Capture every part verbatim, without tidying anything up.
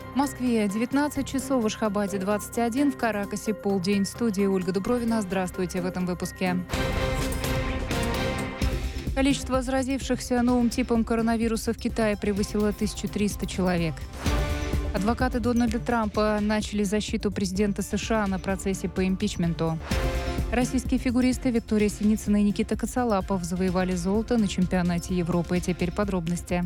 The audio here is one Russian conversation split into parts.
В Москве девятнадцать часов, в Ашхабаде двадцать один, в Каракасе полдень. В студии Ольга Дубровина. Здравствуйте в этом выпуске. Количество заразившихся новым типом коронавируса в Китае превысило тысячу триста человек. Адвокаты Дональда Трампа начали защиту президента США на процессе по импичменту. Российские фигуристы Виктория Синицына и Никита Коцалапов завоевали золото на чемпионате Европы. Теперь подробности.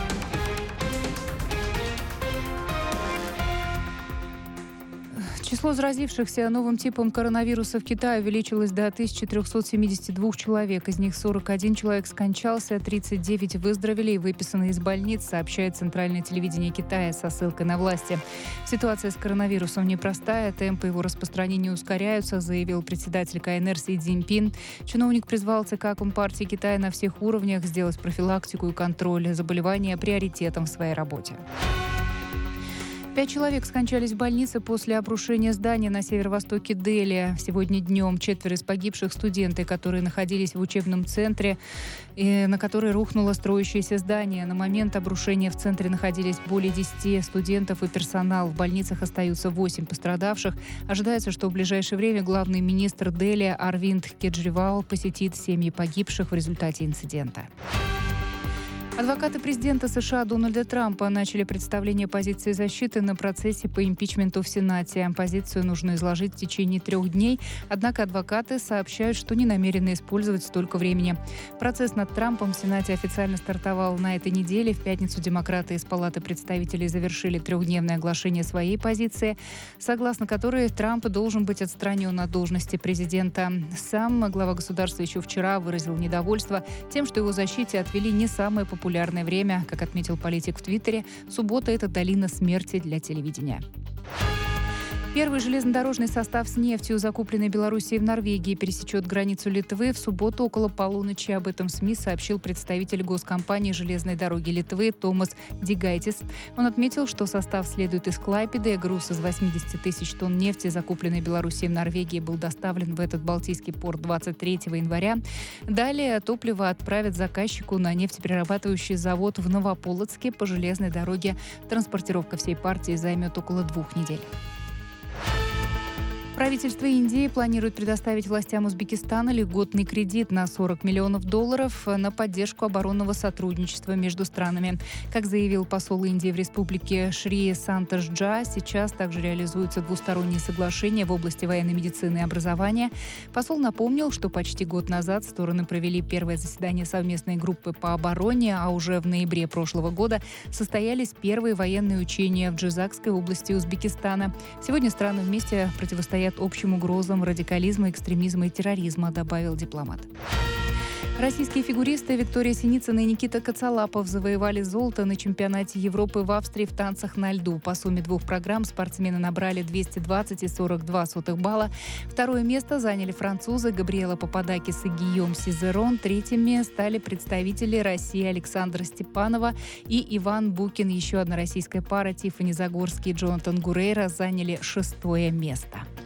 Число заразившихся новым типом коронавируса в Китае увеличилось до тысячи трёхсот семидесяти двух человек. Из них сорок один человек скончался, тридцать девять выздоровели и выписаны из больниц, сообщает центральное телевидение Китая со ссылкой на власти. Ситуация с коронавирусом непростая, темпы его распространения ускоряются, заявил председатель КНР Си Цзиньпин. Чиновник призвал ЦК Компартии Китая на всех уровнях сделать профилактику и контроль заболевания приоритетом в своей работе. Пять человек скончались в больнице после обрушения здания на северо-востоке Дели. Сегодня днем четверо из погибших студенты, которые находились в учебном центре, на который рухнуло строящееся здание. На момент обрушения в центре находились более десяти студентов и персонал. В больницах остаются восемь пострадавших. Ожидается, что в ближайшее время главный министр Дели Арвинд Кеджривал посетит семьи погибших в результате инцидента. Адвокаты президента США Дональда Трампа начали представление позиции защиты на процессе по импичменту в Сенате. Позицию нужно изложить в течение трех дней, однако адвокаты сообщают, что не намерены использовать столько времени. Процесс над Трампом в Сенате официально стартовал на этой неделе. В пятницу демократы из Палаты представителей завершили трехдневное оглашение своей позиции, согласно которой Трамп должен быть отстранен от должности президента. Сам глава государства еще вчера выразил недовольство тем, что его защите отвели не самое популярное популярное время. Как отметил политик в Твиттере, суббота – это долина смерти для телевидения. Первый железнодорожный состав с нефтью, закупленный Белоруссией в Норвегии, пересечет границу Литвы в субботу около полуночи. Об этом СМИ сообщил представитель госкомпании «Железной дороги Литвы» Томас Дигайтис. Он отметил, что состав следует из Клайпеды. Груз из восьмидесяти тысяч тонн нефти, закупленный Белоруссией в Норвегии, был доставлен в этот Балтийский порт двадцать третьего января. Далее топливо отправят заказчику на нефтеперерабатывающий завод в Новополоцке по железной дороге. Транспортировка всей партии займет около двух недель. Правительство Индии планирует предоставить властям Узбекистана льготный кредит на сорок миллионов долларов на поддержку оборонного сотрудничества между странами. Как заявил посол Индии в республике Шри Сантош Джа, сейчас также реализуются двусторонние соглашения в области военной медицины и образования. Посол напомнил, что почти год назад стороны провели первое заседание совместной группы по обороне, а уже в ноябре прошлого года состоялись первые военные учения в Джизакской области Узбекистана. Сегодня страны вместе противостоят общим угрозам радикализма, экстремизма и терроризма, добавил дипломат. Российские фигуристы Виктория Синицына и Никита Коцалапов завоевали золото на чемпионате Европы в Австрии в танцах на льду. По сумме двух программ спортсмены набрали двести двадцать и сорок два сотых балла. Второе место заняли французы Габриэла Пападакис и Гийом Сизерон. Третьими стали представители России Александра Степанова и Иван Букин. Еще одна российская пара Тиффани Загорский и Джонатан Гурейра заняли шестое место.